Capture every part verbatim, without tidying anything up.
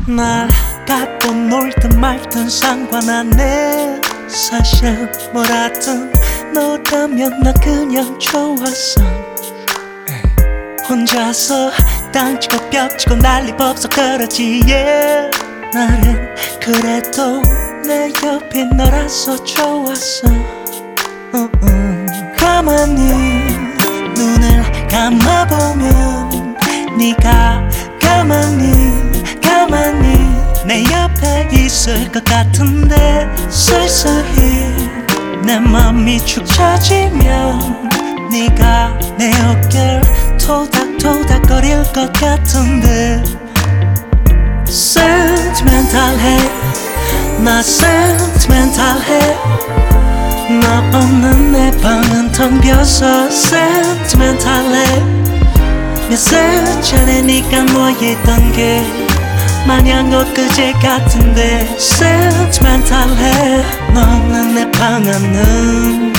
날 갖고 놀든 말든 상관 안 해. 사실 뭐라든 너라면 나 그냥 좋았어. 혼자서 땅치고 벽치고 난리법석 그러지 yeah. 나는 그래도 내 옆에 너라서 좋았어. uh -uh. 가만히 눈을 감아보면 네가 가만히 가만히 내 옆에 있을 것 같은데 서서히 내 맘이 축 처지면 네가 내 어깨를 토닥토닥거릴 것 같은데 sentimental해 나 sentimental해 너 없는 내 방은 텅 비어서 sentimental해 몇살 전에 네가 누워있던 게 마냥 엊그제 같은데 sentimental해 너 없는 내 방 안은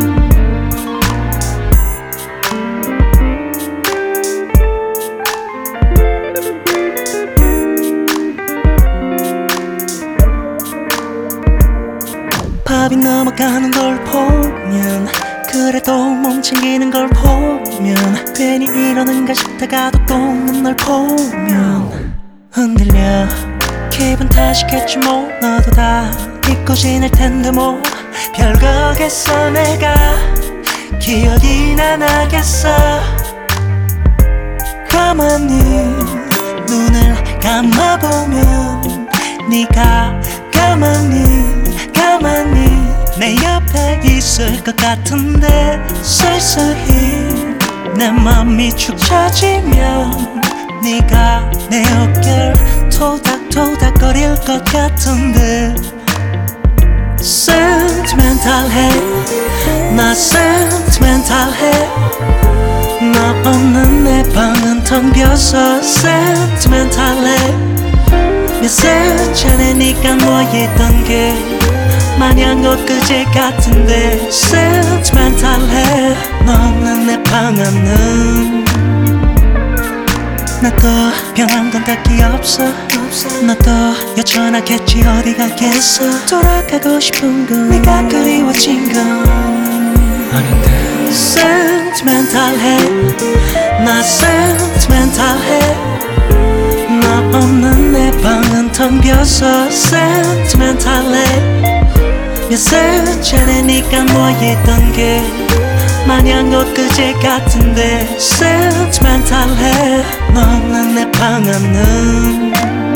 밥이 넘어가는 걸 보면 그래도 멈춰기는 걸 보면 괜히 이러는가 싶다가도 또 널 보면 흔들려 기분 탓이겠지 뭐 너도 다 잊고 지낼 텐데 뭐 별거겠어 내가 기억이나 나겠어. 가만히 눈을 감아보면 네가 가만히 가만히 내 옆에 있을 것 같은데 서서히 내 맘이 축 처지면 네가 내 어깨를 토닥토닥거릴 것 같은데 sentimental해 나 sentimental해 너 없는 내 방은 텅 비어서 sentimental해 몇살 전에 네가 누워있던 게 마냥 엊그제 같은데 sentimental해 너 없는 내 방 안은 나도 변한 건 딱히 없어 너도 여전하겠지 어디 가겠어 돌아가고 싶은 건 네가 그리워진 건 아닌데 sentimental해 나 sentimental해 너 없는 내 방은 텅 비어서 sentimental해 몇살 전에 네가 누워있던 게 마냥 엊그제 같은데 sentimental해 너 없는 내 방 안은